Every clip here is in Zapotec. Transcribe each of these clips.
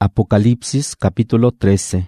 Apocalipsis capítulo 13.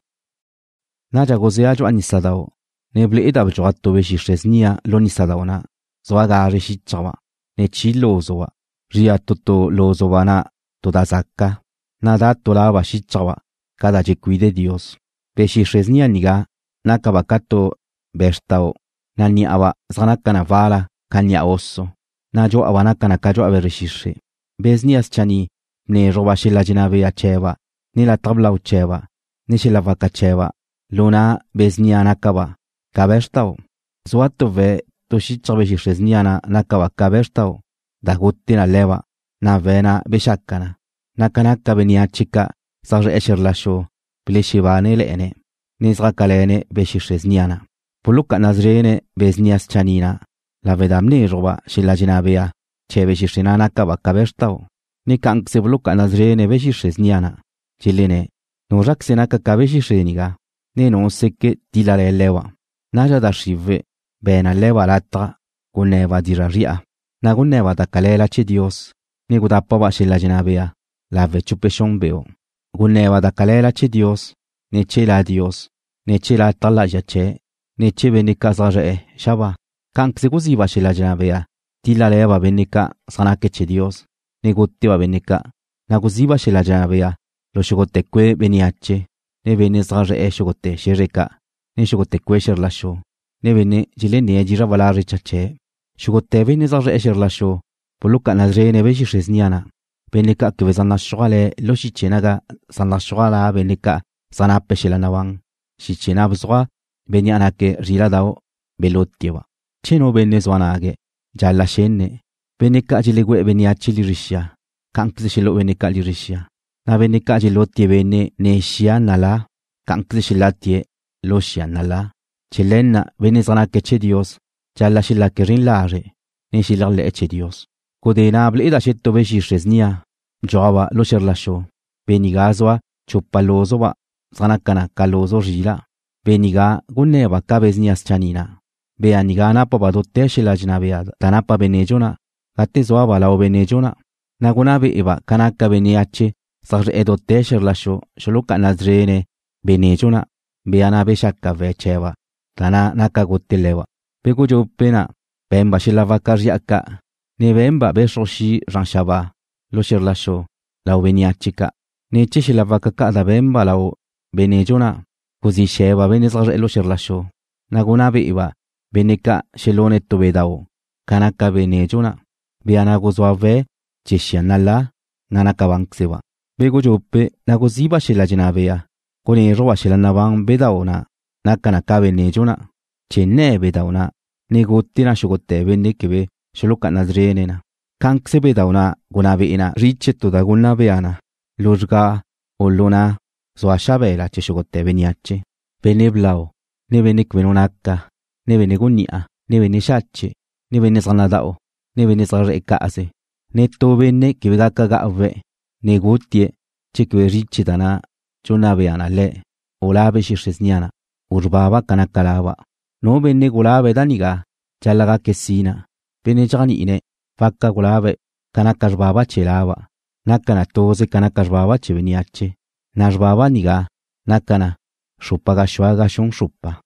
Naja gozeajo anisadao. Neble edabjo atto beshishresnia lonisadaona. Zoagare shichawa. Nechi lozowa. Riatoto lozowana todazaka. Nada tolava shichawa. Cada jecuide Dios. Beshishresnia niga. Nakabakato bestao. Naniawa zanakana vala kanya oso. Najo awanakana kajo abereshishe. Besnias chani. Ne roba shilajinabe acheva. Ni la tabla ucheva, ni si la vaca cheva, luna besnia nakaba, kabestao. Zuato ve, toshichabe shishresniana nakaba kabestao, da gutina leva, na vena beshakana, nakanaka benia chica, sarre esherlasho, bileshivane leene, nizrakalene beshishresniana. Puluka nazrene besnias chanina, la vedamni roba shilajinabea, chebe shishrina nakaba kabestao, ni kanksebuluka nazrene beshishresniana. Chilene, no raksenaka kabeshi sheniga, ne no seke dilale lewa. Naja da shive, bena lewa latra, guneva diraria. Na guneva da kalela che Dios, ne gudapaba shela jinabea, la vechupeshon beo. Guneva da kalela che Dios, ne chela Dios, ne chela tala jache, ne che benika zaje, shaba. Kank se guziba shela jinabea, dilale va benika, sanake che Dios, ne guttiva benika, na guziba shela jinabea. Lo shogote kwe beniache, ne bene zare shogote shereka, ne shogote kwe sherlasho, ne bene jilene jiravala richache, shogote bene zare sherlasho, poluka nazre ne beshishresniana, beneka kvezana shogale lo shichenaga sana shogala beneka sana peshelanawang, shichena bzwa benyanake riladao belotiewa. Cheno bene zwanage, jala shenne, beneka jilegwe beniachi lirisha, kankzishilo beneka lirisha. Na beneka jilotie bene ne shia nala, kanklishilatie lo shia nala. Chilena venezana keche Dios, jala shila kerin lare, ne shilarle eche Dios. Codenable eda shetto beshishresnia, joaba lo sherlasho. Benigazwa, chupalozoba, zanakana kalozo rila. Beniga guneva kabeznias chanina. Beanigana pabadote shilajnabea, tanapa benejona, gatezoaba lao benejona. Nagunabe eba kanaka beniache. Sar edote sherlasho, sholuka nazrene, benejona, beana beshaka vecheva, tana nakagotelewa. Begujo pena, bemba shilava karjaka, ne bemba beshoshi ranshaba, lo sherlasho, la ubeniachika, ne chishilava kakada bemba lao, benejona, kuzi sheva benezar elo sherlasho, nagunabe iba, beneka shelone tobedao, kanaka benejona, beana gozwave, chishianala, nanakabankseva. Bego jope na goziba shela jinabea, kone roa shela nabang bedaona, nakana kabe nejona, chenne bedaona, negotina shogote benekebe, sholoka nazrenena, kankse bedaona, gunabe ina, richeto da gunabeana, lujga, olona, zoashabela che shogote beniache, beneblao, ne benek benonaka, ne benegunia, ne beneshache, ne benezanadao, ne benezarekaase, ne to bene kibegaka gave. Negutie, chekwe richidana, chunabeana le, olabe shishresniana, urbaba kanakalaba. No benne gulabe daniga, chalaga kesina, bene jani ine, fakka gulabe, kanakarbaba chelaba, nakana toze kanakarbaba cheveniache, najbaba niga, nakana, shupaga shwaga shun shupa.